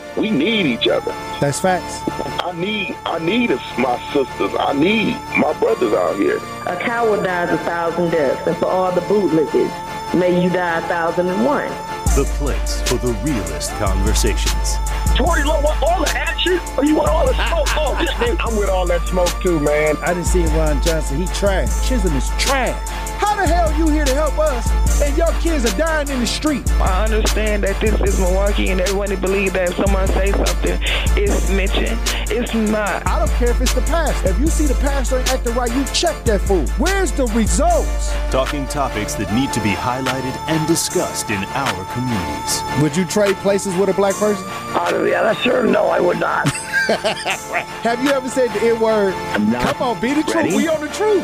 We need each other. That's facts. I need my sisters. I need my brothers out here. A coward dies 1,000 deaths, and for all the bootlickers, may you die 1,001. The place for the realest conversations. Tory Lowe want all the action, or you want all the smoke? Oh, this nigga, I'm with all that smoke too, man. I didn't see Ron Johnson. He trash. Chisholm is trash. How the hell you here to help us and your kids are dying in the street? I understand that this is Milwaukee and everyone believes that if someone say something, it's snitching. It's not. I don't care if it's the past. If you see the pastor ain't acting right, you check that fool. Where's the results? Talking topics that need to be highlighted and discussed in our communities. Would you trade places with a black person? Yeah, sure. No, I would not. Have you ever said the N-word? Come on, be the truth. We on the truth.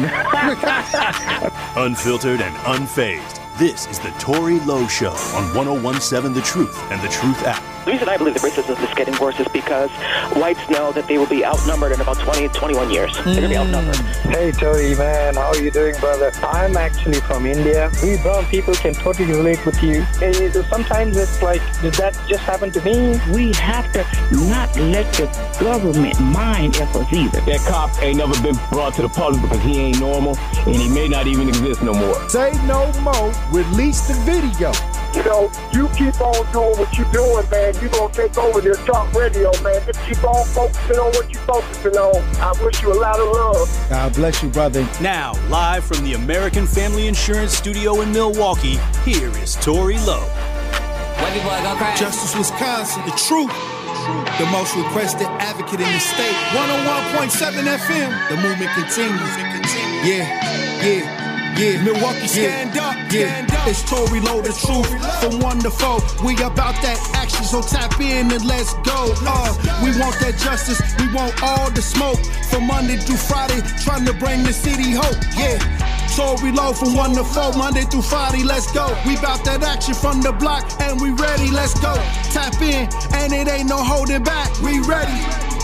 Unfiltered and unfazed. This is the Tory Lowe Show on 101.7 The Truth and The Truth app. The reason I believe the racism is getting worse is because whites know that they will be outnumbered in about 20, 21 years. They're going to be outnumbered. Hey, Tory, man. How are you doing, brother? I'm actually from India. We brown people can totally relate with you. Sometimes it's like, did that just happen to me? We have to not let the government mind us either. That cop ain't never been brought to the public because he ain't normal, and he may not even exist no more. Say no more. Release the video. You know, you keep on doing what you're doing, man. You're going to take over this talk radio, man. Just keep on focusing on what you're focusing on. I wish you a lot of love. God bless you, brother. Now, live from the American Family Insurance Studio in Milwaukee, here is Tory Lowe. Justice Wisconsin, the truth. The most requested advocate in the state. 101.7 FM. The movement continues. Yeah. Milwaukee, stand up. It's Tory Lowe, the truth. From 1 to 4, we about that action, so tap in and let's go. We want that justice, we want all the smoke. From Monday through Friday, trying to bring the city hope. Yeah. Tory Lowe from 1 to 4, Monday through Friday, let's go. We bout that action from the block, and we ready, let's go. Tap in, and it ain't no holding back. We ready.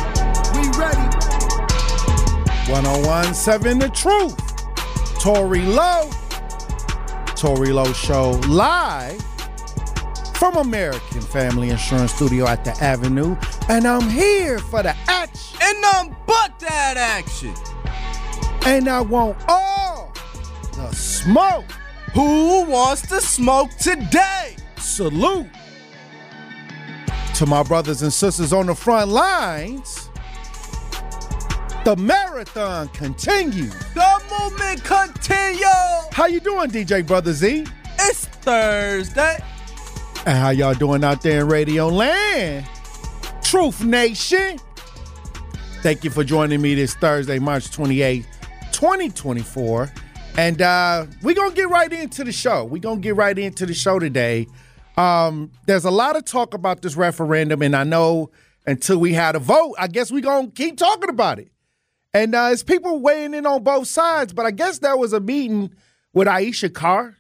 101.7 The Truth. Tory Lowe Show, live from American Family Insurance Studio at the Avenue, and I'm here for the action. And none but that action. And I want all the smoke. Who wants to smoke today? Salute to my brothers and sisters on the front lines. The marathon continues. The movement continues. How you doing, DJ Brother Z? It's Thursday. And how y'all doing out there in Radio Land? Truth Nation. Thank you for joining me this Thursday, March 28th, 2024. And we're going to get right into the show. Today. There's a lot of talk about this referendum, and I know until we had a vote, I guess we're going to keep talking about it. And it's people weighing in on both sides, but I guess there was a meeting with Aisha Carr.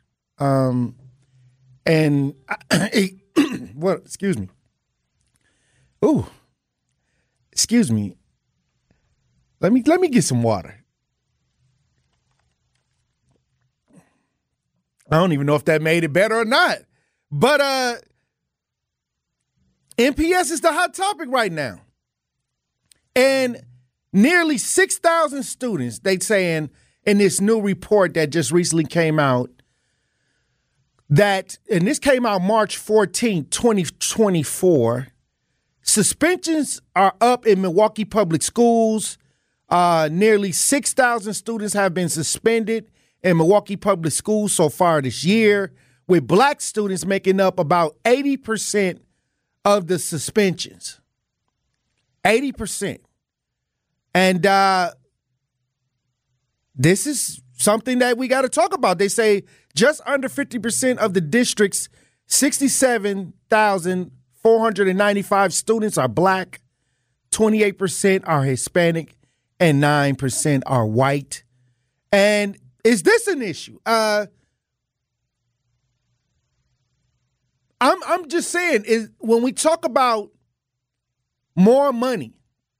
Excuse me. Ooh. Excuse me. Let me get some water. I don't even know if that made it better or not. But NPS is the hot topic right now. And nearly 6,000 students, they saying in this new report that just recently came out, and this came out March 14, 2024, suspensions are up in Milwaukee Public Schools. Nearly 6,000 students have been suspended in Milwaukee Public Schools so far this year, with black students making up about 80% of the suspensions. 80%. And this is something that we got to talk about. They say just under 50% of the district's 67,495 students are black, 28% are Hispanic, and 9% are white. And is this an issue? I'm just saying, is when we talk about more money,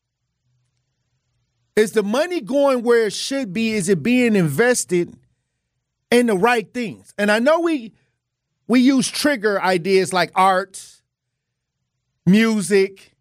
is the money going where it should be? Is it being invested in the right things? And I know we use trigger ideas like arts music,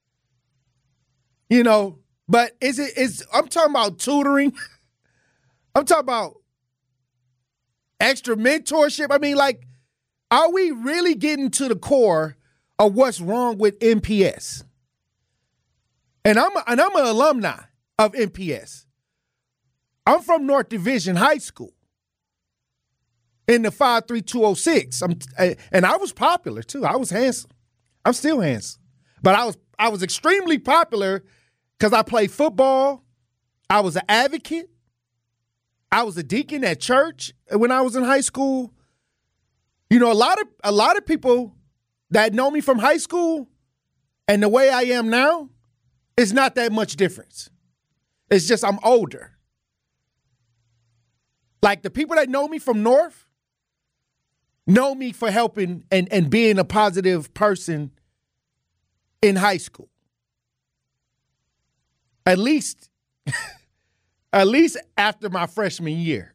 but I'm talking about tutoring. I'm talking about extra mentorship. I mean, like, are we really getting to the core of what's wrong with MPS? And I'm an alumni of MPS. I'm from North Division High School in the 53206. And I was popular too. I was handsome. I'm still handsome. But I was extremely popular because I played football. I was an advocate. I was a deacon at church when I was in high school. A lot of people that know me from high school and the way I am now, it's not that much difference. It's just I'm older. Like the people that know me from North know me for helping and being a positive person in high school. At least after my freshman year.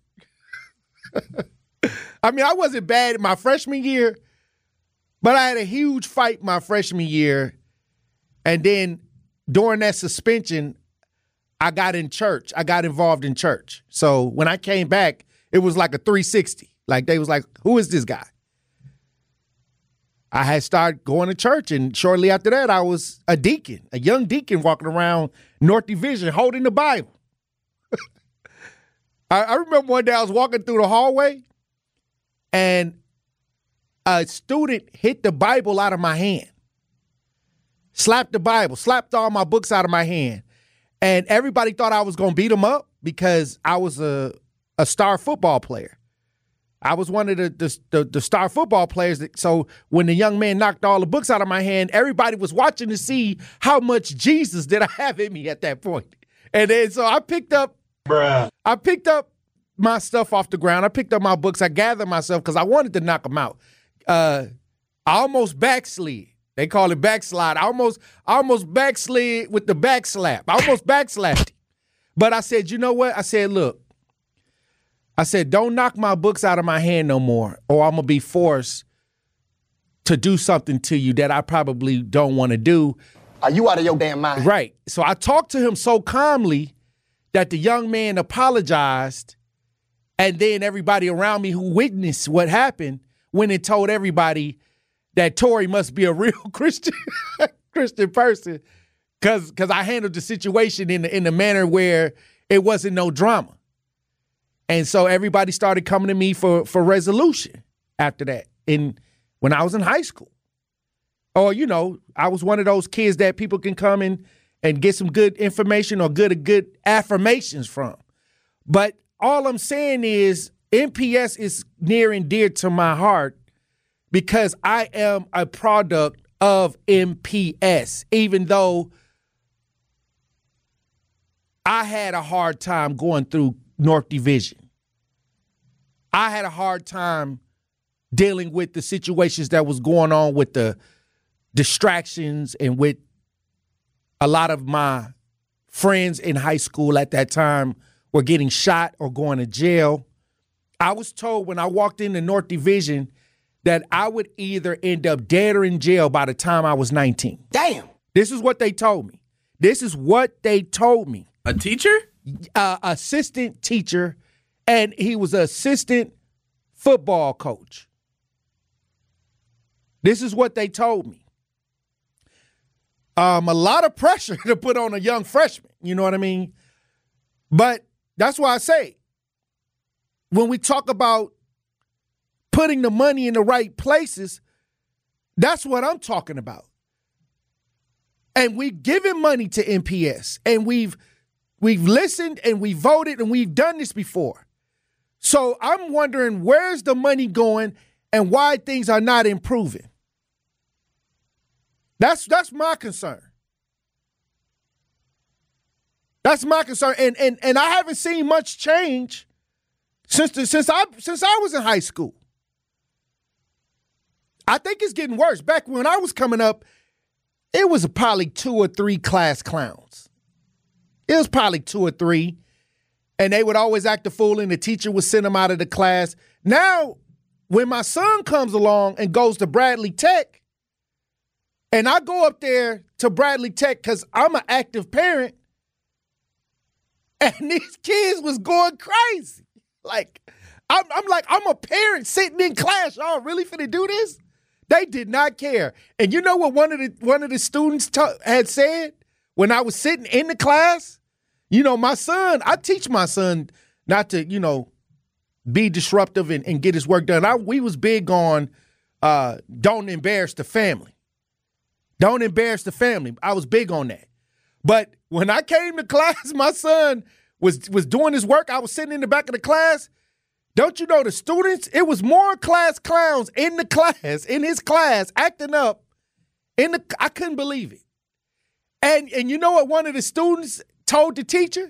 I mean, I wasn't bad my freshman year, but I had a huge fight my freshman year. And then during that suspension, I got in church. I got involved in church. So when I came back, it was like a 360. Like they was like, who is this guy? I had started going to church, and shortly after that, I was a deacon, a young deacon walking around North Division holding the Bible. I remember one day I was walking through the hallway, and a student hit the Bible out of my hand. Slapped the Bible, slapped all my books out of my hand. And everybody thought I was going to beat him up because I was a star football player. I was one of the star football players. So when the young man knocked all the books out of my hand, everybody was watching to see how much Jesus did I have in me at that point. And then so I picked up my stuff off the ground. I picked up my books. I gathered myself because I wanted to knock them out. I almost backslid. They call it backslide. I almost backslid with the backslap. I almost backslapped him. But I said, you know what? I said, look. I said, don't knock my books out of my hand no more, or I'm going to be forced to do something to you that I probably don't want to do. Are you out of your damn mind? Right. So I talked to him so calmly that the young man apologized, and then everybody around me who witnessed what happened went and told everybody that Tory must be a real Christian person because I handled the situation in the manner where it wasn't no drama. And so everybody started coming to me for resolution after that when I was in high school. Or, I was one of those kids that people can come in and get some good information or good affirmations from. But all I'm saying is MPS is near and dear to my heart because I am a product of MPS, even though I had a hard time going through North Division. I had a hard time dealing with the situations that was going on with the distractions and with a lot of my friends in high school at that time were getting shot or going to jail. I was told when I walked into North Division that I would either end up dead or in jail by the time I was 19. Damn. This is what they told me. A teacher? Assistant teacher, and he was an assistant football coach. This is what they told me. A lot of pressure to put on a young freshman, you know what I mean? But that's why I say, when we talk about putting the money in the right places, that's what I'm talking about. And we've given money to MPS, and we've listened and we voted and we've done this before. So I'm wondering where's the money going and why things are not improving. That's my concern. That's my concern. And I haven't seen much change since I was in high school. I think it's getting worse. Back when I was coming up, it was probably 2 or 3 class clowns. It was probably 2 or 3. And they would always act a fool, and the teacher would send them out of the class. Now, when my son comes along and goes to Bradley Tech, And I go up there to Bradley Tech because I'm an active parent. And these kids was going crazy. Like, I'm a parent sitting in class. Y'all really finna do this? They did not care. And you know what one of the students had said when I was sitting in the class? You know, my son, I teach my son not to, you know, be disruptive and get his work done. We was big on don't embarrass the family. Don't embarrass the family. I was big on that. But when I came to class, my son was doing his work. I was sitting in the back of the class. Don't you know the students? It was more class clowns in his class, acting up. I couldn't believe it. And you know what one of the students told the teacher?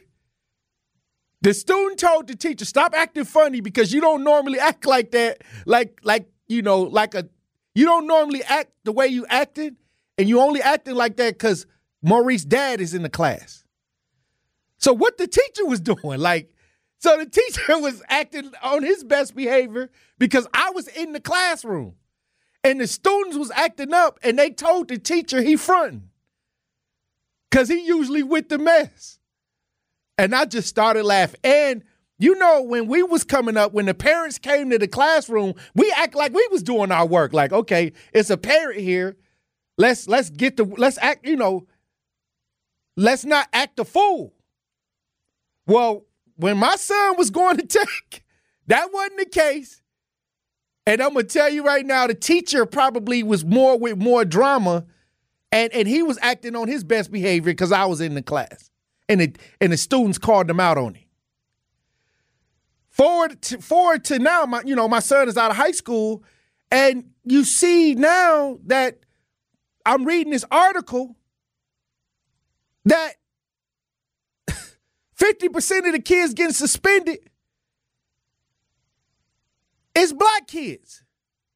The student told the teacher, stop acting funny because you don't normally act like that. You don't normally act the way you acted, and you only acting like that because Maurice's dad is in the class. So what the teacher was doing, so the teacher was acting on his best behavior because I was in the classroom. And the students was acting up, and they told the teacher he fronting because he usually with the mess. And I just started laughing. And, you know, when we was coming up, when the parents came to the classroom, we act like we was doing our work. Like, okay, it's a parent here. Let's act, you know, let's not act a fool. Well, when my son was going to Tech, that wasn't the case. And I'm going to tell you right now, the teacher probably was with more drama, and he was acting on his best behavior because I was in the class. And the students called him out on it. Forward to now, my son is out of high school, and you see now that I'm reading this article that 50% of the kids getting suspended is black kids.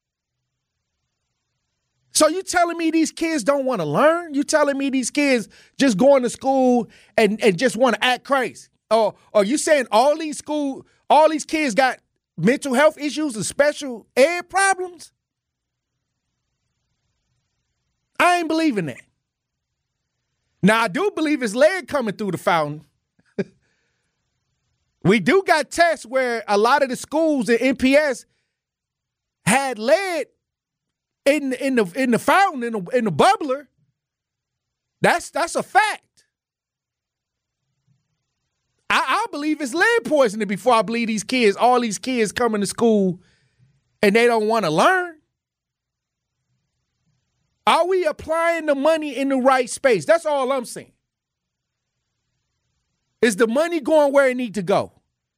So you telling me these kids don't want to learn? You telling me these kids just going to school and just want to act crazy? Or are you saying all these kids got mental health issues and special ed problems? I ain't believing that. Now, I do believe it's lead coming through the fountain. We do got tests where a lot of the schools in MPS had lead in the fountain, in the bubbler. That's a fact. I believe it's lead poisoning before I believe all these kids coming to school and they don't want to learn. Are we applying the money in the right space? That's all I'm saying. Is the money going where it need to go?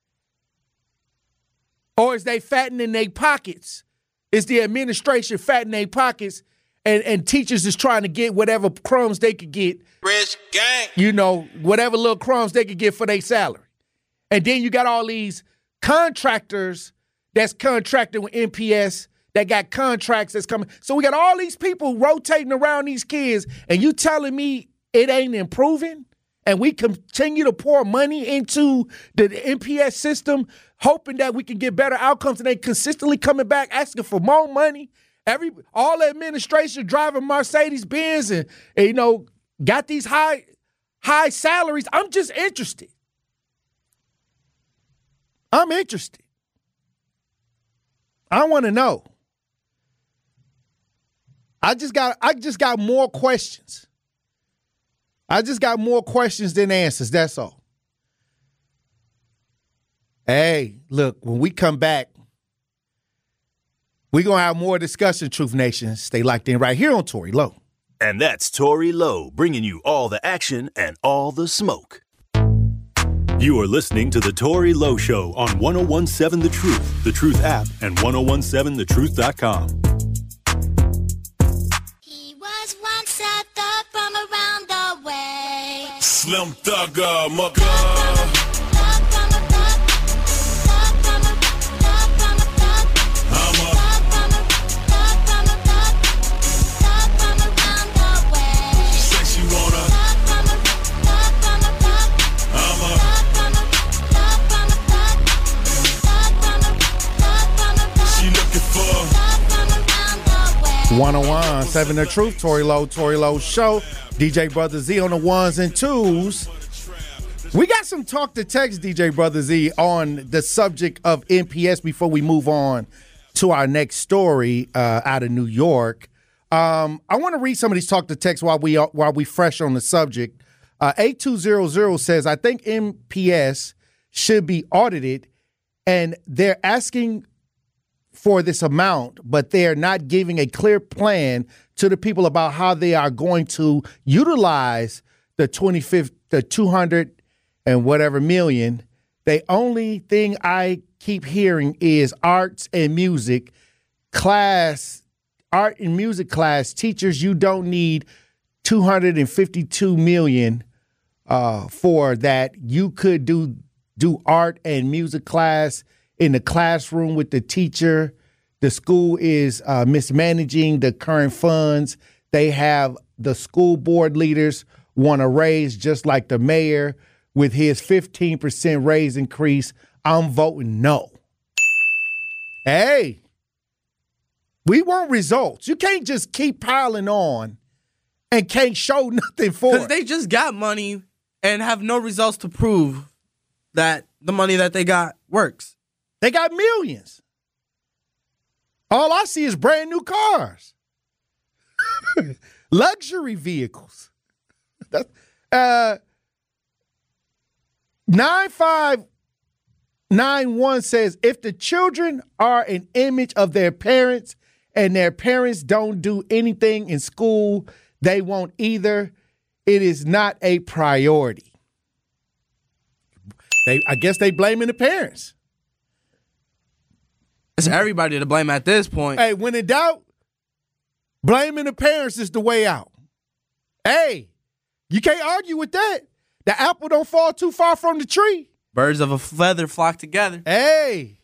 Or is they fattening their pockets? Is the administration fattening their pockets and teachers is trying to get whatever crumbs they could get? Rich gang. You know, whatever little crumbs they could get for their salary. And then you got all these contractors that's contracted with MPS that got contracts that's coming. So we got all these people rotating around these kids, and you telling me it ain't improving? And we continue to pour money into the MPS system, hoping that we can get better outcomes, and they consistently coming back asking for more money. All the administration driving Mercedes-Benz and you know, got these high salaries. I'm just interested. I'm interested. I want to know. I just got more questions. I just got more questions than answers. That's all. Hey, look, when we come back, we're going to have more discussion, Truth Nation. Stay locked in right here on Tory Lowe. And that's Tory Lowe, bringing you all the action and all the smoke. You are listening to The Tory Lowe Show on 101.7 The Truth app, and 101.7thetruth.com. He was once a thug from around the way. Slim Thugger, mugger. 101.7 The Truth, Tory Lowe Show. DJ Brother Z on the ones and twos. We got some talk to text, DJ Brother Z, on the subject of MPS before we move on to our next story out of New York. I want to read some of these talk to text while we fresh on the subject. 8200 says, I think MPS should be audited, and they're asking for this amount, but they're not giving a clear plan to the people about how they are going to utilize the 200 and whatever million. The only thing I keep hearing is art and music class. Teachers, you don't need $252 million for that. You could do art and music class in the classroom with the teacher. The school is mismanaging the current funds. They have the school board leaders want to raise just like the mayor with his 15% raise increase. I'm voting no. Hey, we want results. You can't just keep piling on and can't show nothing for it. Because they just got money and have no results to prove that the money that they got works. They got millions. All I see is brand new cars. Luxury vehicles. 9591 says, if the children are an image of their parents and their parents don't do anything in school, they won't either. It is not a priority. I guess they blaming the parents. It's everybody to blame at this point. Hey, when in doubt, blaming the parents is the way out. Hey, you can't argue with that. The apple don't fall too far from the tree. Birds of a feather flock together. Hey.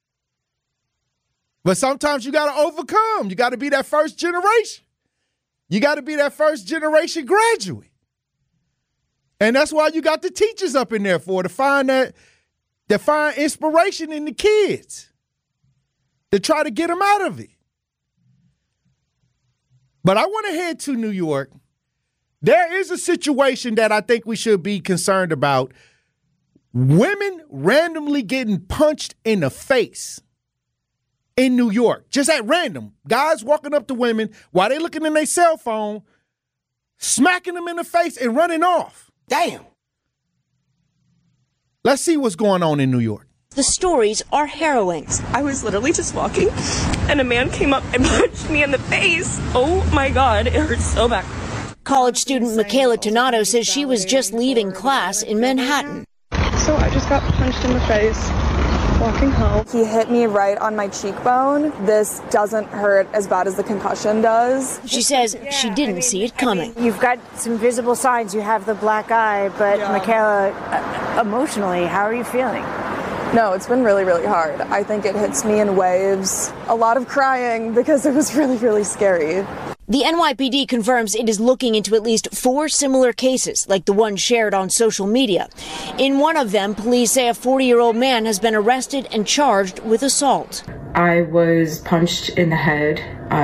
But sometimes you got to overcome. You got to be that first generation. You got to be that first generation graduate. And that's why you got the teachers up in there to find inspiration in the kids, to try to get them out of it. But I want to head to New York. There is a situation that I think we should be concerned about. Women randomly getting punched in the face in New York, just at random. Guys walking up to women while they looking in their cell phone, smacking them in the face and running off. Damn. Let's see what's going on in New York. The stories are harrowing. I was literally just walking, and a man came up and punched me in the face. Oh my God, it hurts so bad. College student Michaela Tonato says she was just leaving class in Manhattan. So I just got punched in the face walking home. He hit me right on my cheekbone. This doesn't hurt as bad as the concussion does. She says she didn't see it coming. You've got some visible signs. You have the black eye, but Michaela, emotionally, how are you feeling? No, it's been really, really hard. I think it hits me in waves. A lot of crying because it was really, really scary. The NYPD confirms it is looking into at least 4 similar cases, like the one shared on social media. In one of them, police say a 40-year-old man has been arrested and charged with assault. I was punched in the head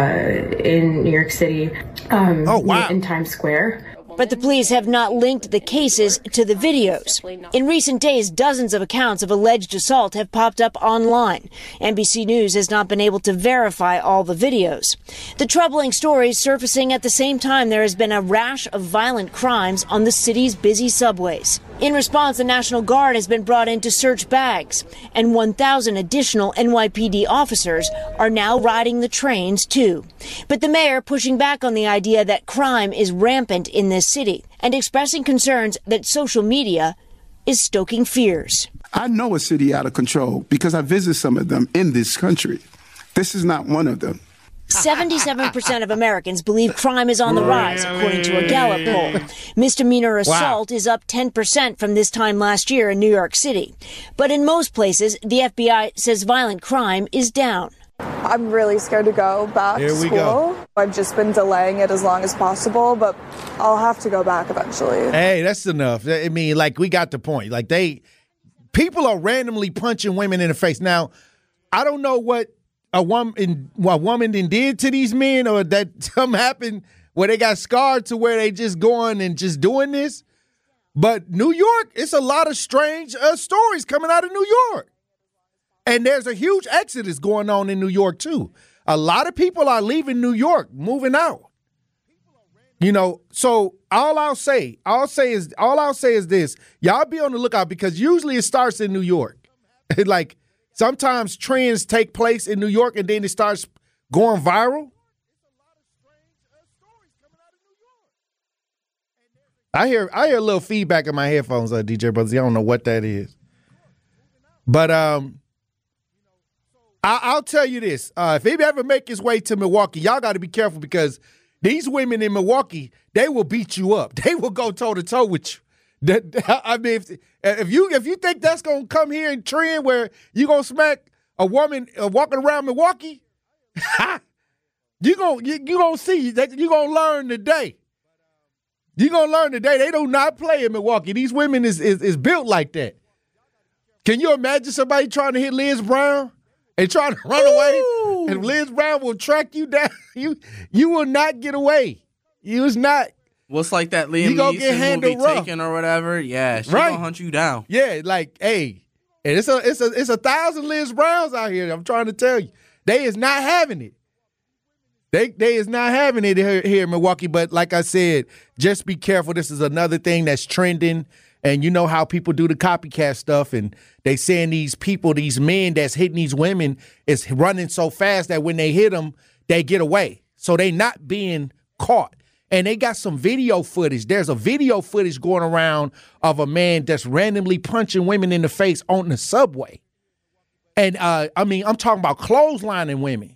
in New York City, in Times Square. But the police have not linked the cases to the videos. In recent days, dozens of accounts of alleged assault have popped up online. NBC News has not been able to verify all the videos. The troubling stories surfacing at the same time there has been a rash of violent crimes on the city's busy subways. In response, the National Guard has been brought in to search bags, and 1,000 additional NYPD officers are now riding the trains, too. But the mayor pushing back on the idea that crime is rampant in this city and expressing concerns that social media is stoking fears. I know a city out of control because I visit some of them in this country. This is not one of them. 77% of Americans believe crime is on the rise, according to a Gallup poll. Misdemeanor assault is up 10% from this time last year in New York City. But in most places, the FBI says violent crime is down. I'm really scared to go back to school. I've just been delaying it as long as possible, but I'll have to go back eventually. Hey, that's enough. I mean, we got the point. People are randomly punching women in the face. Now, I don't know what a woman did to these men, or that something happened where they got scarred to where they just going and just doing this. But New York, it's a lot of strange stories coming out of New York. And there's a huge exodus going on in New York, too. A lot of people are leaving New York, moving out. You know, so all I'll say is this. Y'all be on the lookout, because usually it starts in New York. Like, sometimes trends take place in New York and then it starts going viral. I hear a little feedback in my headphones, DJ Brothers. I don't know what that is. But I'll tell you this. If he ever make his way to Milwaukee, y'all got to be careful, because these women in Milwaukee, they will beat you up. They will go toe-to-toe with you. I mean, if you think that's going to come here and trend where you going to smack a woman walking around Milwaukee, you're going to see that. You're going to learn today. You're going to learn today. They do not play in Milwaukee. These women is built like that. Can you imagine somebody trying to hit Liz Brown and trying to run away? And Liz Brown will track you down. You will not get away. You is not. What's like that Liam Neeson movie Taken or whatever? Yeah, she's going to hunt you down. Yeah, like, hey, and it's 1,000 Liz Browns out here. I'm trying to tell you. They is not having it. They is not having it here in Milwaukee. But like I said, just be careful. This is another thing that's trending. And you know how people do the copycat stuff. And they saying these people, these men that's hitting these women is running so fast that when they hit them, they get away. So they not being caught. And they got some video footage. There's a video footage going around of a man that's randomly punching women in the face on the subway. And, I'm talking about clotheslining women.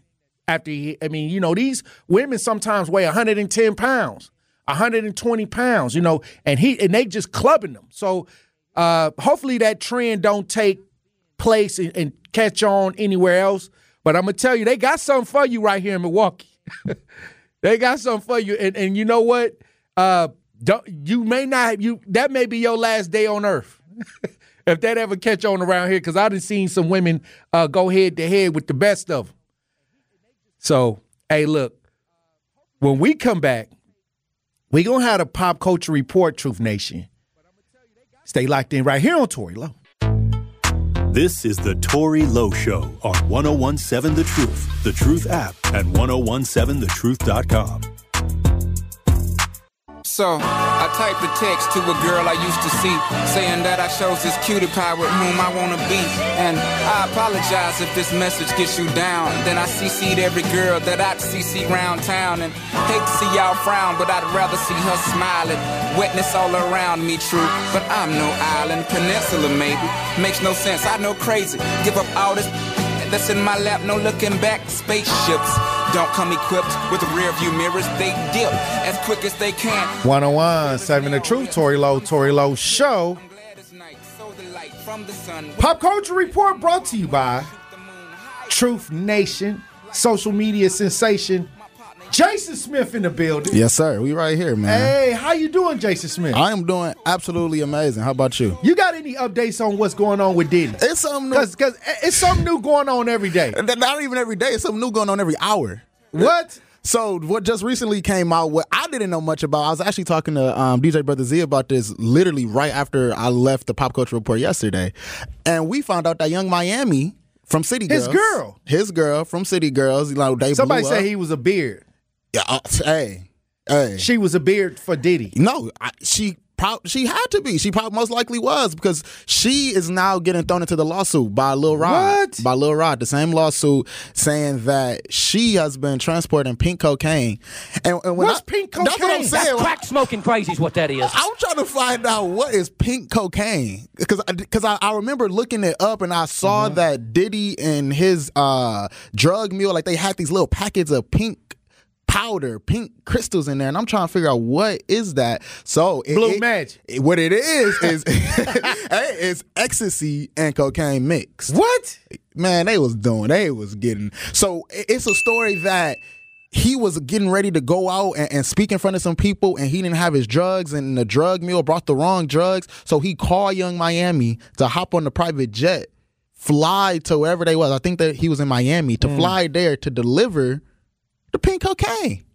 These women sometimes weigh 110 pounds, 120 pounds, and they just clubbing them. So hopefully that trend don't take place and catch on anywhere else. But I'm going to tell you, they got something for you right here in Milwaukee. They got something for you. And you know what? That may be your last day on earth. If that ever catch on around here, because I done seen some women go head to head with the best of them. So, hey, look, when we come back, we're going to have a pop culture report, Truth Nation. Stay locked in right here on Tory Lowe. This is the Tory Lowe Show on 101.7 The Truth, the Truth app, and 101.7thetruth.com. So, I typed a text to a girl I used to see, saying that I chose this cutie pie with whom I want to be. And I apologize if this message gets you down. Then I CC'd every girl that I'd CC round town. And hate to see y'all frown, but I'd rather see her smiling. Wetness all around me, true, but I'm no island. Peninsula, maybe. Makes no sense, I know crazy. Give up all this that's in my lap, no looking back. Spaceships don't come equipped with rear view mirrors. They dip as quick as they can. 101.7 The Truth, Tory Lowe Show. Pop Culture Report brought to you by Truth Nation, social media sensation Jason Smith in the building. Yes, sir. We right here, man. Hey, how you doing, Jason Smith? I am doing absolutely amazing. How about you? You got any updates on what's going on with Diddy? It's something new. Because it's something new going on every day. Not even every day. It's something new going on every hour. What? So what just recently came out, what I didn't know much about, I was actually talking to DJ Brother Z about this literally right after I left the Pop Culture Report yesterday. And we found out that Young Miami from City Girls. His girl from City Girls. They Somebody said he was a beard. Yeah, hey. She was a beard for Diddy. No, she had to be. She probably most likely was, because she is now getting thrown into the lawsuit by Lil Rod. What? By Lil Rod, the same lawsuit saying that she has been transporting pink cocaine. And what's pink cocaine? That's what I'm saying. That's crack smoking crazy is what that is. I'm trying to find out what is pink cocaine, because I remember looking it up and I saw that Diddy and his drug mule, like they had these little packets of pink powder, pink crystals in there, and I'm trying to figure out what is that. So Blue Magic. What it is it's ecstasy and cocaine mixed. What? Man, they was getting. So it's a story that he was getting ready to go out and speak in front of some people, and he didn't have his drugs, and the drug mule brought the wrong drugs, so he called Young Miami to hop on the private jet fly to wherever they was. I think that he was in Miami to fly there to deliver the pink cocaine.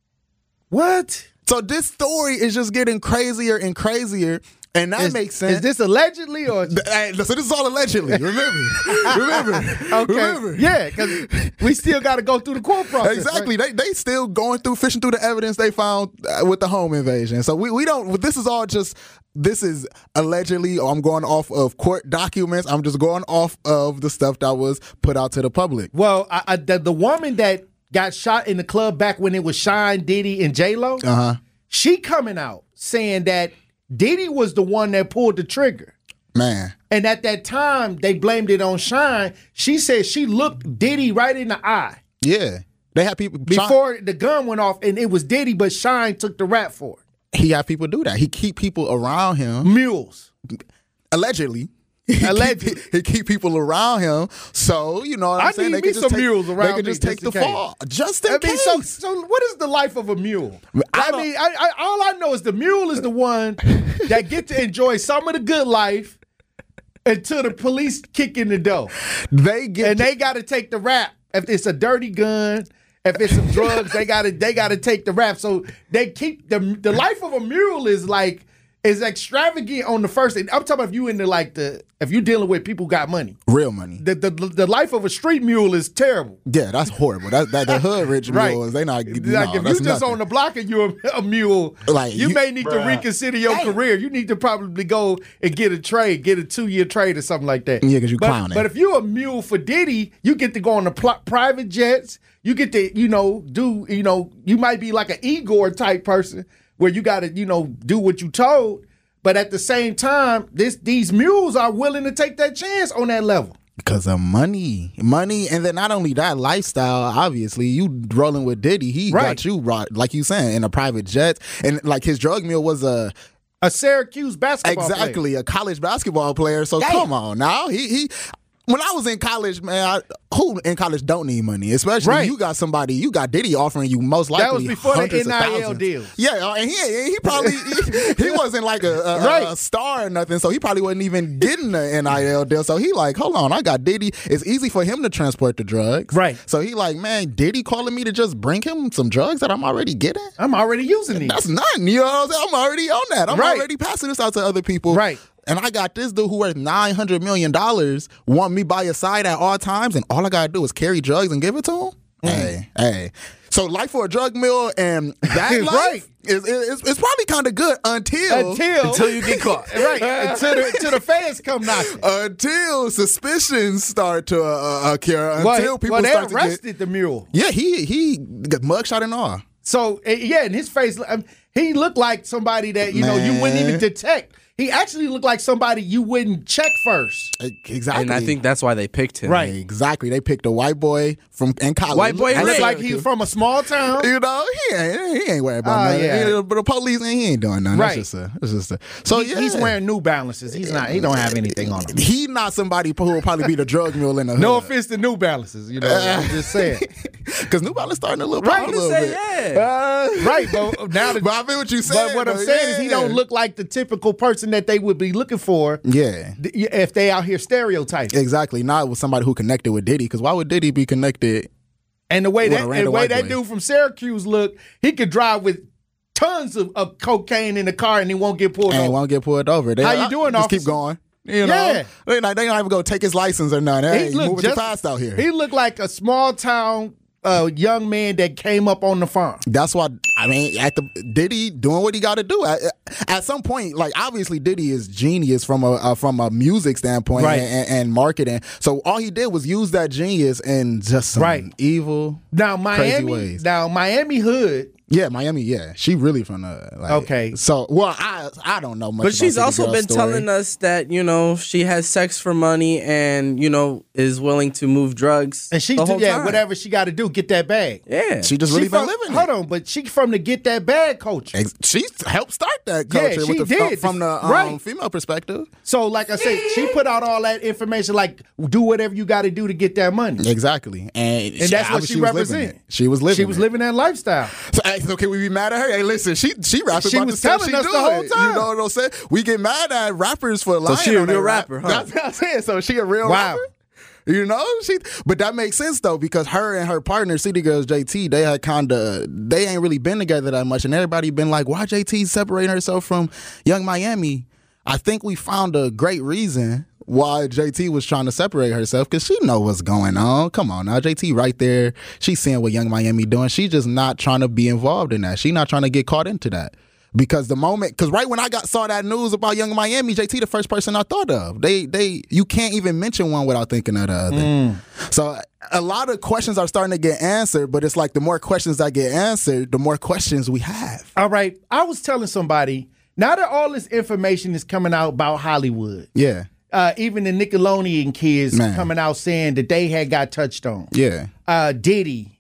What? So this story is just getting crazier and crazier. And that makes sense. Is this allegedly or? So this is all allegedly. Remember. Okay. Remember. Yeah, because we still got to go through the court process. Exactly. Right? They still fishing through the evidence they found with the home invasion. So we don't. This is all just. This is allegedly. Or I'm going off of court documents. I'm just going off of the stuff that was put out to the public. Well, the woman that got shot in the club back when it was Shine, Diddy, and J-Lo. She coming out saying that Diddy was the one that pulled the trigger. Man. And at that time, they blamed it on Shine. She said she looked Diddy right in the eye. Yeah. They had people... Before the gun went off, and it was Diddy, but Shine took the rap for it. He had people do that. He keep people around him. Mules. Allegedly. He keep people around him. So, you know what I'm saying? They need some mules around me. They can just take the fall. Just in case. So what is the life of a mule? All I know is the mule is the one that get to enjoy some of the good life until the police kick in the door. They got to take the rap. If it's a dirty gun, if it's some drugs, they got to take the rap. So they keep the life of a mule is extravagant on the first. I'm talking about if you into if you're dealing with people who got money, real money. The life of a street mule is terrible. Yeah, that's horrible. That the hood rich mules. They not if you just on the block and you're a mule, you may need to reconsider your career. You need to probably go and get a 2-year trade or something like that. Yeah, because you clowning. But if you're a mule for Diddy, you get to go on the private jets. You get to you might be like an Igor type person, where you got to, do what you told. But at the same time, these mules are willing to take that chance on that level. Because of money. And then not only that, lifestyle, obviously. You rolling with Diddy, he got you, like you saying, in a private jet. And like his drug mule was a Syracuse basketball player. Exactly, a college basketball player. So come on now. He when I was in college, man, who in college don't need money? Especially when you got Diddy offering you most likely that was before the NIL deals. Yeah, and he probably he wasn't like a star or nothing, so he probably wasn't even getting the NIL deal. So he like, hold on, I got Diddy. It's easy for him to transport the drugs. Right. So he like, man, Diddy calling me to just bring him some drugs that I'm already getting? I'm already using these. That's nothing. You know what I'm saying? I'm already on that. I'm already passing this out to other people. Right. And I got this dude who worth $900 million want me by your side at all times, and all I gotta do is carry drugs and give it to him? Hey. So life for a drug mill and that life is probably kind of good until you get caught. Right. Until the fans come knocking. Until suspicions start to occur. Until people start to get... They arrested the mule. Yeah, he got mugshot and all. So, in his face, he looked like somebody that, you wouldn't even detect. He actually looked like somebody you wouldn't check first. Exactly. And I think that's why they picked him. Right. Exactly. They picked a white boy in college. White boy looks like he's from a small town. He ain't worried about nothing. Yeah. But the police, he ain't doing nothing. Right. He's wearing New Balances. He don't have anything on him. He's not somebody who will probably be the drug mule in the hood. No offense to New Balances. I'm just saying. Because New Balance starting to look pop a little bit. Right. But now but I feel what you saying. But what I'm saying is he don't look like the typical person that they would be looking for. Yeah. If they out here stereotyping. Exactly. Not with somebody who connected with Diddy. Because why would Diddy be connected? And the way that dude from Syracuse looked, he could drive with tons of cocaine in the car and he won't get pulled over. And won't get pulled over. How you doing, just officer? Keep going. They don't even go take his license or nothing. Hey, you moving too fast out here. He looked like a small town young man that came up on the farm. That's why, Diddy doing what he got to do. At some point, like, obviously Diddy is genius from a music standpoint and marketing. So all he did was use that genius in just some evil, crazy ways. Now, Miami hood. Yeah, Miami, yeah. She really from the... okay. So, well, I don't know much But she's also been story. telling us that, she has sex for money and, is willing to move drugs and she the whole time. Whatever she got to do, get that bag. Yeah. She just really been living it. Hold on, but she from the get that bag culture. She helped start that culture from the female perspective. So, like I said, she put out all that information, like, do whatever you got to do to get that money. Exactly. And that's what she represented. She was living that lifestyle. So can we be mad at her? Hey, listen, she rapping she about was the stuff telling she us doing. the whole time. You know what I'm saying? We get mad at rappers for lying. So she a real rapper, huh? That's what I'm saying. So she a real rapper? But that makes sense though, because her and her partner, City Girls JT, they ain't really been together that much, and everybody been like, why JT separating herself from Young Miami? I think we found a great reason why JT was trying to separate herself, because she know what's going on. Come on now, JT right there. She's seeing what Young Miami doing. She's just not trying to be involved in that. She's not trying to get caught into that. Because right when I saw that news about Young Miami, JT the first person I thought of. You can't even mention one without thinking of the other. So a lot of questions are starting to get answered, but it's like the more questions that get answered, the more questions we have. All right. I was telling somebody, now that all this information is coming out about Hollywood. Yeah. Even the Nickelodeon kids coming out saying that they had got touched on. Yeah. Diddy,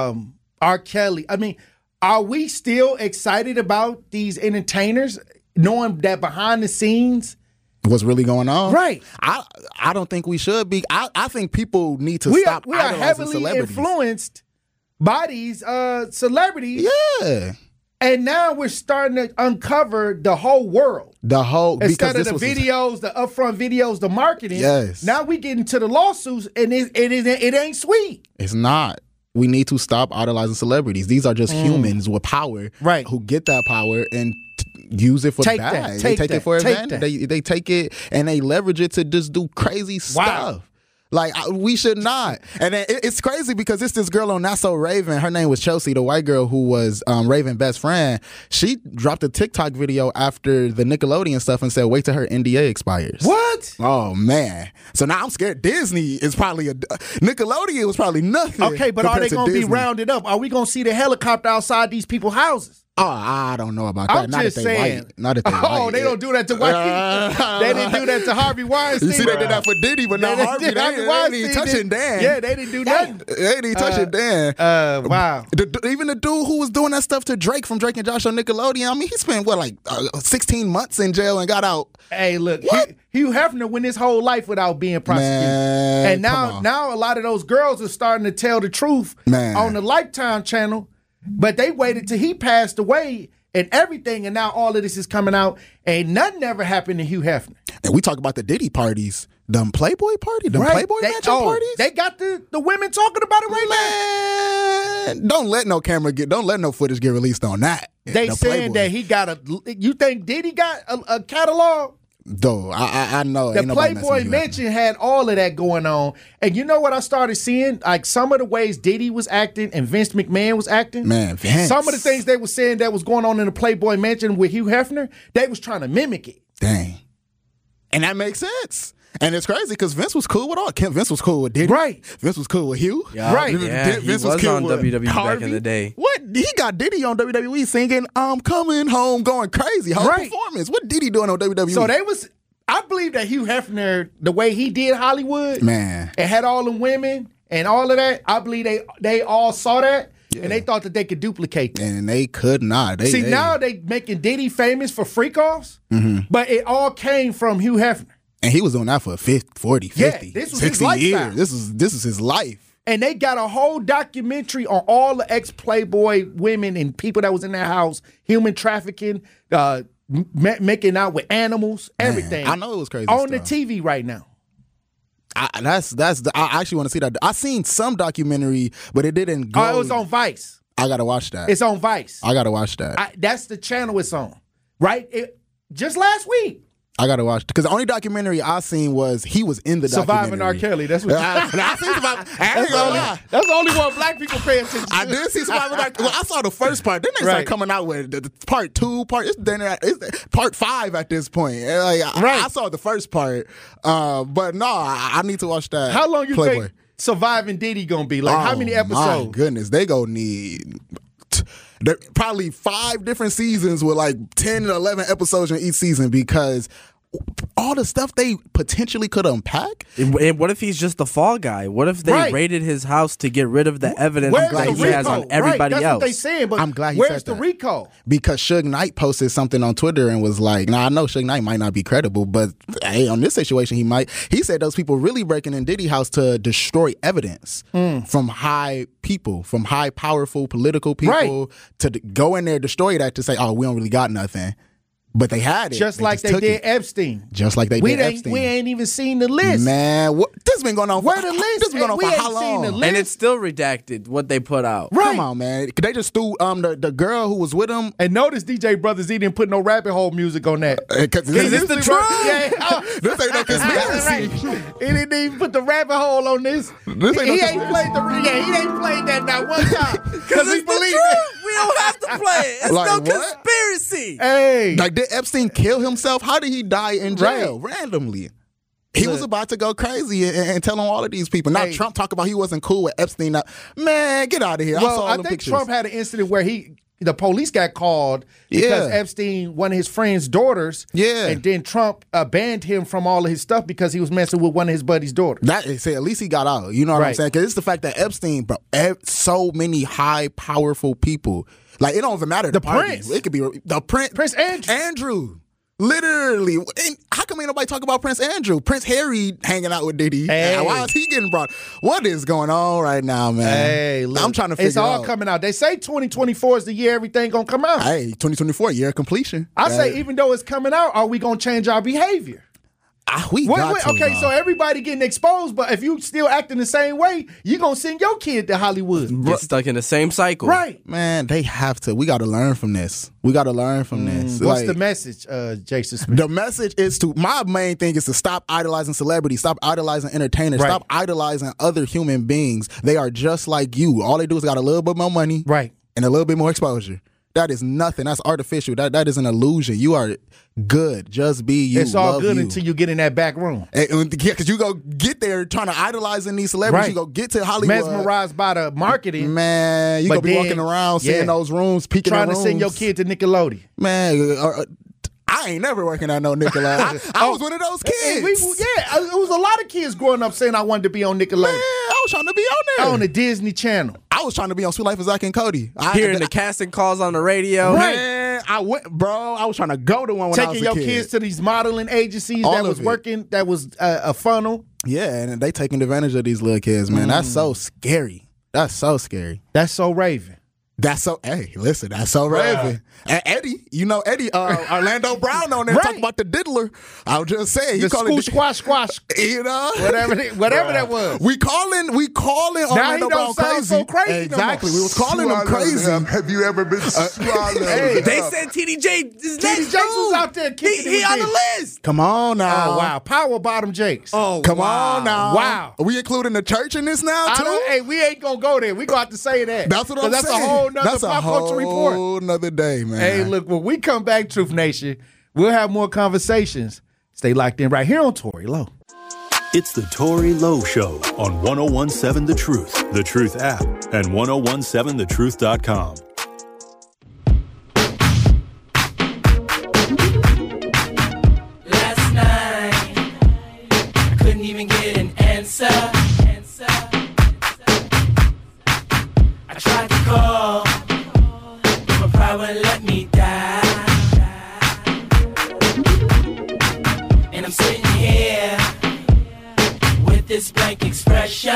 R. Kelly. I mean, are we still excited about these entertainers knowing that behind the scenes what's really going on? Right. I don't think we should be. I think people need to stop we are idolizing heavily celebrities. Influenced by these celebrities. Yeah. And now we're starting to uncover the whole world. Instead of the videos, the upfront videos, the marketing. Yes. Now we get into the lawsuits, and it ain't sweet. It's not. We need to stop idolizing celebrities. These are just humans with power, right? Who get that power and use it for bad. They take it for advantage. They take it and they leverage it to just do crazy stuff. Like, we should not. And then it's crazy because it's this girl on Not So Raven. Her name was Chelsea, the white girl who was Raven's best friend. She dropped a TikTok video after the Nickelodeon stuff and said, wait till her NDA expires. What? Oh, man. So now I'm scared. Disney is probably Nickelodeon was probably nothing. Okay, but are they going to be rounded up? Are we going to see the helicopter outside these people's houses? Oh, I don't know about that. I'm just saying. Not if they white. Oh, they don't do that to white people. They didn't do that to Harvey Weinstein. You see, they did that for Diddy, but not Harvey. They ain't even touching Dan. Yeah, they didn't do nothing. They ain't even touching Dan. Wow. Even the dude who was doing that stuff to Drake from Drake and Josh on Nickelodeon, I mean, he spent, 16 months in jail and got out. Hey, look, Hugh Hefner went his whole life without being prosecuted. Man, and now a lot of those girls are starting to tell the truth on the Lifetime channel. But they waited till he passed away and everything, and now all of this is coming out. Ain't nothing ever happened to Hugh Hefner. And we talk about the Diddy parties, them Playboy party, them Playboy mansion parties. They got the women talking about it right now. Don't let no footage get released on that. They saying that he got you think Diddy got a catalog? Though I know the Playboy Mansion had all of that going on, and you know what I started seeing? Like some of the ways Diddy was acting and Vince McMahon was acting. Man, Vince. Some of the things they were saying that was going on in the Playboy Mansion with Hugh Hefner, they was trying to mimic it. Dang, and that makes sense. And it's crazy because Vince was cool with all. Vince was cool with Diddy. Right. Vince was cool with Hugh. Yeah, right. Yeah, Vince was cool on with WWE Harvey. back in the day. What? He got Diddy on WWE singing "I'm Coming Home," going crazy. Whole performance. What Diddy doing on WWE? So I believe that Hugh Hefner, the way he did Hollywood, man, and had all the women and all of that, I believe they all saw that. Yeah. And they thought that they could duplicate that. And they could not. Now they making Diddy famous for freak-offs, but it all came from Hugh Hefner. And he was doing that for 40, 50, this was 60 his years. This is his life. And they got a whole documentary on all the ex-Playboy women and people that was in their house, human trafficking, making out with animals, everything. Man, I know it was crazy on stuff. the TV right now. I actually want to see that. I seen some documentary, but it didn't go. Oh, it was on Vice. I gotta watch that. It's on Vice. I gotta watch that. That's the channel it's on. Right? Just last week. I gotta watch because the only documentary I seen was he was in the Surviving R. Kelly. That's what I seen that's the only one black people pay attention to. I did see Surviving R. Kelly. Well, I saw the first part. Then they started coming out with the part 2, it's part 5 at this point. I saw the first part, but no, I need to watch that. How long you think Surviving Diddy gonna be? Like how many episodes? My goodness, they gonna need. Probably 5 different seasons with like 10 and 11 episodes in each season because all the stuff they potentially could unpack. And what if he's just the fall guy? What if they raided his house to get rid of the evidence that he has on everybody else? That's what they saying, but I'm glad he where's said the recall? Because Suge Knight posted something on Twitter and was like, now I know Suge Knight might not be credible, but hey, on this situation he might. He said those people really breaking in Diddy house to destroy evidence from high people, from high powerful political people to go in there, destroy that to say, oh, we don't really got nothing. But they had it. Just like they did Epstein. Just like they did Epstein. We ain't even seen the list. Man, this been going on for, where the list? This been going on for how long? And it's still redacted, what they put out. Right. Come on, man. They just threw the girl who was with him. And notice DJ Brothers, he didn't put no rabbit hole music on that. Because this is the truth. Yeah. This ain't no conspiracy. Right. He didn't even put the rabbit hole on this. He ain't played that not one time. Because we believe it. We don't have to play it. It's like, no conspiracy. Hey. Like, did Epstein kill himself? How did he die in jail randomly? He was about to go crazy and tell on all of these people. Now Trump talk about he wasn't cool with Epstein. Now, man, get out of here. Well, I think Trump had an incident where the police got called because Epstein, one of his friend's daughters, and then Trump banned him from all of his stuff because he was messing with one of his buddy's daughters. At least he got out. You know what I'm saying? Because it's the fact that Epstein, bro, so many high, powerful people. Like, it don't even matter. The Prince. It could be the Prince Andrew. Literally. And how come ain't nobody talk about Prince Andrew? Prince Harry hanging out with Diddy. Hey. Why is he getting brought? What is going on right now, man? Hey, look, I'm trying to figure it's all coming out. They say 2024 is the year everything going to come out. Hey, 2024, year of completion. I say even though it's coming out, are we going to change our behavior? Okay, so everybody getting exposed, but if you still acting the same way, you're going to send your kid to Hollywood. Get stuck in the same cycle. Right. Man, they have to. We got to learn from this. This. What's the message, Jason Smith? The message is my main thing is to stop idolizing celebrities, stop idolizing entertainers, stop idolizing other human beings. They are just like you. All they do is got a little bit more money and a little bit more exposure. That is nothing. That's artificial. That is an illusion. You are good. Just be you. It's all good until you get in that back room. Because you go get there trying to idolizing these celebrities. You go get to Hollywood. Mesmerized by the marketing. Man, you go be walking around, seeing those rooms, peeking in rooms. Trying to send your kid to Nickelodeon. Man, I ain't never working at no Nickelodeon. I was one of those kids. It was a lot of kids growing up saying I wanted to be on Nickelodeon. Man, I was trying to be on there. On the Disney Channel. I was trying to be on Sweet Life of Zack and Cody. Hearing the casting calls on the radio. Man, I was trying to go to one when I was a kid. Taking your kids to these modeling agencies that was a funnel. Yeah, and they taking advantage of these little kids, man. That's so scary. That's so scary. That's so Raven. That's so Raven. And Eddie, Orlando Brown on there talking about the diddler. I was just saying. The squash. You know? Whatever that was. We calling Orlando Brown crazy. So crazy. Exactly. We was calling him crazy. Have you ever been swallowed? They said TD Jakes was out there kicking He on the list. Come on now. Oh, wow. Power bottom Jakes. Oh, come on now. Wow. Are we including the church in this now, too? Hey, we ain't going to go there. We going to have to say that. That's what I'm saying. That's a whole nother pop culture report. That's a whole nother day, man. Hey, look, when we come back, Truth Nation, we'll have more conversations. Stay locked in right here on Tory Lowe. It's the Tory Lowe Show on 101.7 The Truth, The Truth app, and 101.7thetruth.com. Last night, I couldn't even get an answer. I tried to call, but my pride wouldn't let me die. And I'm sitting here with this blank expression.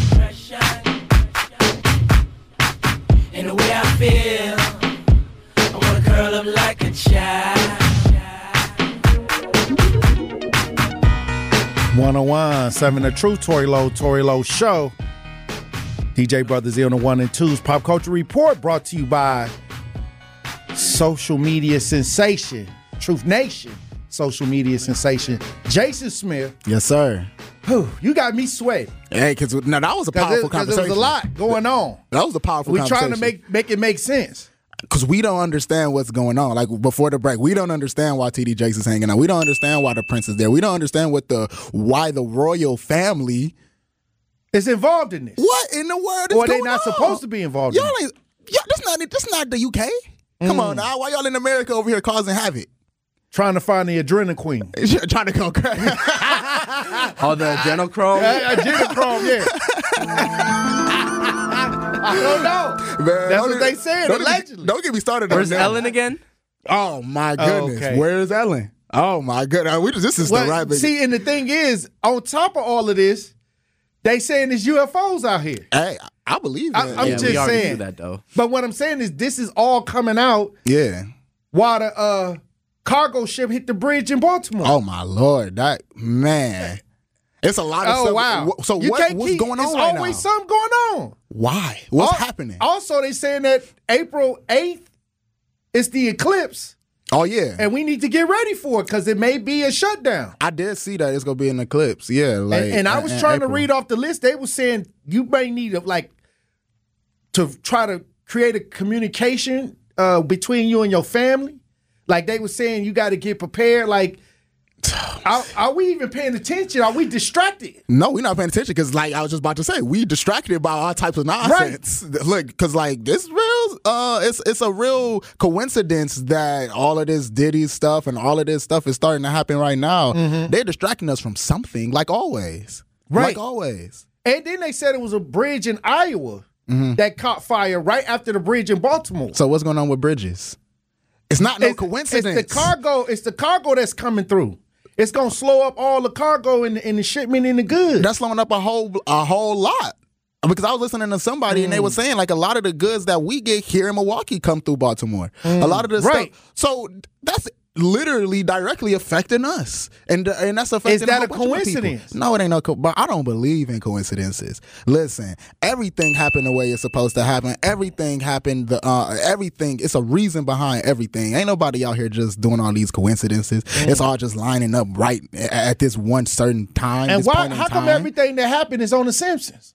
And the way I feel, I wanna curl up like a child. 101.7 The Truth, Tory Lowe Show. DJ Brothers on the 1 and 2's Pop Culture Report brought to you by social media sensation, Truth Nation, social media sensation, Jason Smith. Yes, sir. Whew, you got me sweating. Hey, because that was a powerful conversation. There was a lot going on. That was a powerful conversation. We're trying to make it make sense. Because we don't understand what's going on. Like, before the break, we don't understand why TD Jakes is hanging out. We don't understand why the Prince is there. We don't understand why the royal family is involved in this. What in the world is going on? Or they not supposed to be involved in this. That's not the UK. Come on now. Why y'all in America over here causing havoc? Trying to find the adrenochrome queen. Trying to go crazy. Oh, the adrenochrome? Adrenochrome, yeah. I don't know. Man, that's what they said, allegedly. Don't get me started. Where's Ellen again? Oh, my goodness. Okay. Where's Ellen? Oh, my goodness. This is the right big... See, and the thing is, on top of all of this, they saying there's UFOs out here. Hey, I believe that. I'm just saying that, though. But what I'm saying is this is all coming out. Yeah. While cargo ship hit the bridge in Baltimore. Oh my Lord, that man. It's a lot of stuff. Oh, wow. So what's going on right now? There's always something going on. Why? What's happening? Also, they saying that April 8th is the eclipse. Oh, yeah. And we need to get ready for it because it may be a shutdown. I did see that it's going to be an eclipse. Yeah. And I was trying to read off the list. They were saying you may need to try to create a communication between you and your family. Like they were saying you got to get prepared. Like, are we even paying attention? Are we distracted? No, we're not paying attention because, like I was just about to say, we distracted by all types of nonsense. Right. Look, because like this real, it's a real coincidence that all of this Diddy stuff and all of this stuff is starting to happen right now. Mm-hmm. They're distracting us from something, like always. Right, like always. And then they said it was a bridge in Iowa that caught fire right after the bridge in Baltimore. So what's going on with bridges? It's not no coincidence. It's the cargo that's coming through. It's gonna slow up all the cargo and the shipment and the goods. That's slowing up a whole lot. Because I was listening to somebody and they were saying like a lot of the goods that we get here in Milwaukee come through Baltimore. A lot of the stuff. So that's literally directly affecting us, and that's affecting. Is that a coincidence? No, it ain't no. But I don't believe in coincidences. Listen, everything happened the way it's supposed to happen. Everything happened. Everything. It's a reason behind everything. Ain't nobody out here just doing all these coincidences. It's all just lining up right at this one certain time. And why? How come everything that happened is on The Simpsons?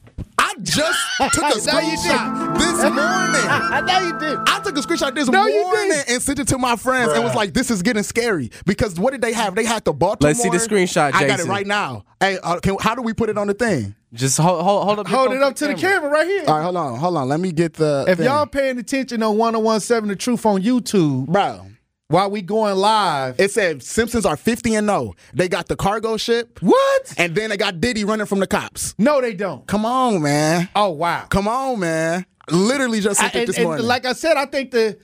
I just took a screenshot this morning. I know you did. I took a screenshot this morning and sent it to my friends and was like, this is getting scary. Because what did they have? They had the Baltimore. Let's see the screenshot, Jason. I got it right now. Hey, how do we put it on the thing? Just hold it up to the camera right here. All right, hold on. Let me get the If thing. y'all paying attention on 1017 The Truth on YouTube, bro. While we going live, it said Simpsons are 50-0. They got the cargo ship. What? And then they got Diddy running from the cops. No, they don't. Come on, man. Oh, wow. Come on, man. Literally just sent it this morning. Like I said, I think the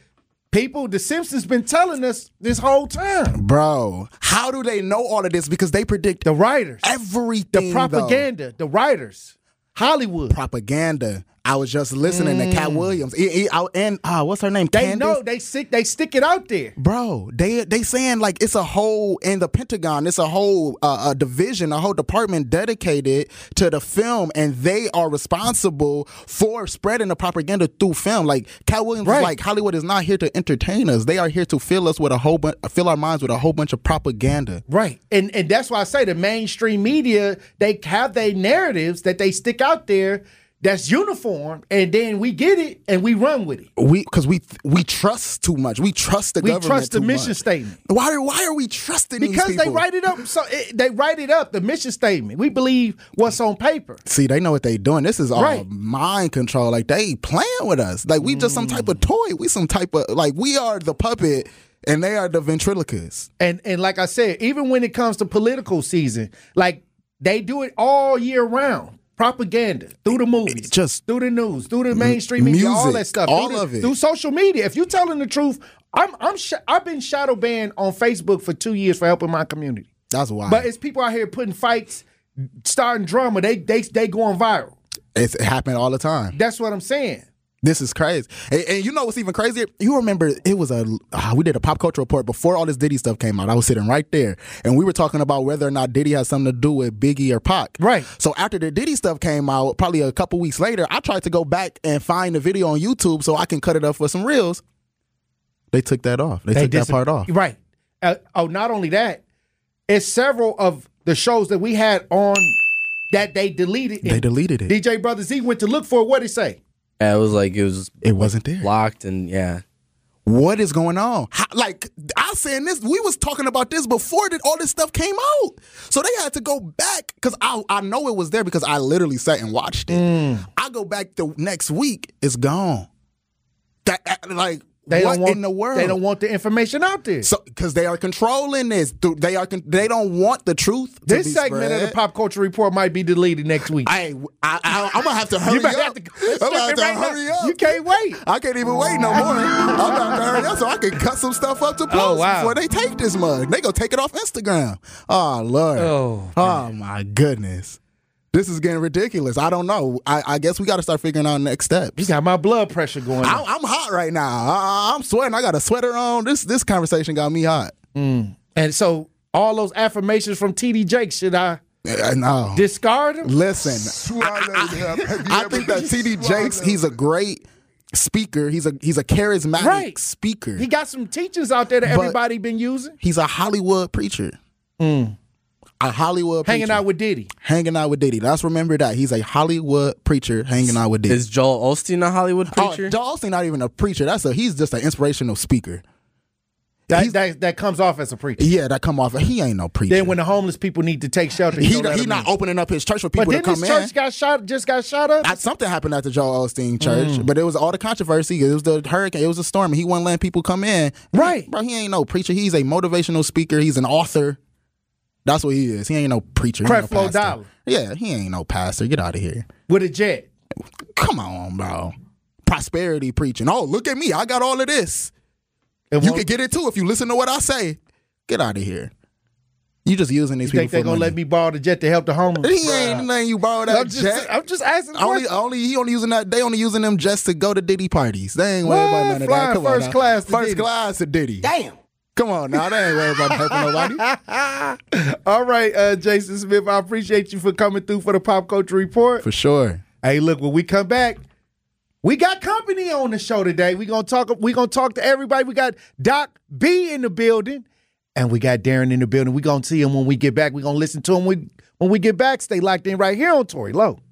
Simpsons been telling us this whole time. Bro, how do they know all of this? Because they predict the writers. Everything. The propaganda. The writers. Hollywood. Propaganda. I was just listening to Cat Williams and what's her name? They Candace? know they stick it out there, bro. They saying like it's a whole in the Pentagon. It's a whole a division, a whole department dedicated to the film, and they are responsible for spreading the propaganda through film. Like Cat Williams is like, Hollywood is not here to entertain us. They are here to fill us with fill our minds with a whole bunch of propaganda. Right, and that's why I say the mainstream media, they have their narratives that they stick out there. That's uniform, and then we get it and we run with it. Because we trust too much. We trust the government. We trust the too mission much. statement. Why are we trusting these people? Because they write it up. So they write it up. The mission statement. We believe what's on paper. See, they know what they doing. This is all mind control. Like they playing with us. Like we just some type of toy. We some type of we are the puppet. And they are the ventriloquists. And like I said, even when it comes to political season, like they do it all year round. Propaganda through the movies, just through the news, through the mainstream media, music, all that stuff, all of it through social media. If you're telling the truth, I've been shadow banned on Facebook for 2 years for helping my community. That's why. But it's people out here putting fights, starting drama. They going viral. It happened all the time. That's what I'm saying. This is crazy. And you know what's even crazier? You remember it was we did a pop culture report before all this Diddy stuff came out. I was sitting right there. And we were talking about whether or not Diddy has something to do with Biggie or Pac. Right. So after the Diddy stuff came out, probably a couple weeks later, I tried to go back and find the video on YouTube so I can cut it up for some reels. They took that off. They took that part off. Right. Not only that, it's several of the shows that we had on that they deleted. They deleted it. DJ Brother Z went to look for it. What'd he say? Yeah, it wasn't there. Blocked and yeah. What is going on? I saying this, we was talking about this before all this stuff came out. So they had to go back because I know it was there because I literally sat and watched it. I go back the next week, it's gone. In the world? They don't want the information out there. So because they are controlling this. They don't want the truth to This be segment spread. of the Pop Culture Report might be deleted next week. I'm gonna have to hurry up. I'm gonna have to hurry up. You can't wait. I can't even wait no more. I'm gonna have to hurry up so I can cut some stuff up to post before they take this mug. They gonna take it off Instagram. Oh Lord. Oh my goodness. This is getting ridiculous. I don't know. I guess we got to start figuring out next steps. You got my blood pressure going on. I'm hot right now. I'm sweating. I got a sweater on. This conversation got me hot. And so all those affirmations from T.D. Jakes, should I no. discard them? Listen, I think that T.D. Jakes, he's a great speaker. He's a charismatic speaker. He got some teachings out there that everybody been using. He's a Hollywood preacher. A Hollywood preacher. Hanging out with Diddy. Let's remember that. He's a Hollywood preacher hanging out with Diddy. Is Joel Osteen a Hollywood preacher? Joel Osteen not even a preacher. He's just an inspirational speaker. That comes off as a preacher. Yeah, that come off. He ain't no preacher. Then when the homeless people need to take shelter, he not opening up his church for people to come in. But then his church got shot up? Something happened at the Joel Osteen church, but it was all the controversy. It was the hurricane. It was a storm, and he wasn't letting people come in. Right. Bro, he ain't no preacher. He's a motivational speaker. He's an author. That's what he is. He ain't no preacher. Creflo Dollar. Yeah, he ain't no pastor. Get out of here. With a jet. Come on, bro. Prosperity preaching. Oh, look at me. I got all of this. You can get it too if you listen to what I say. Get out of here. You just using these people. Think they're gonna let me borrow the jet to help the homeless? He ain't letting you borrow that jet. I'm just asking. He only using that. They only using them just to go to Diddy parties. They ain't worried about none of that. Come first on, class. First class to Diddy. Damn. Come on now, they ain't worried about helping nobody. All right, Jason Smith, I appreciate you for coming through for the Pop Culture Report. For sure. Hey, look, when we come back, we got company on the show today. We're gonna talk to everybody. We got Doc B in the building, and we got Darren in the building. We're gonna see him when we get back. We're gonna listen to him when we get back. Stay locked in right here on Tory Lowe.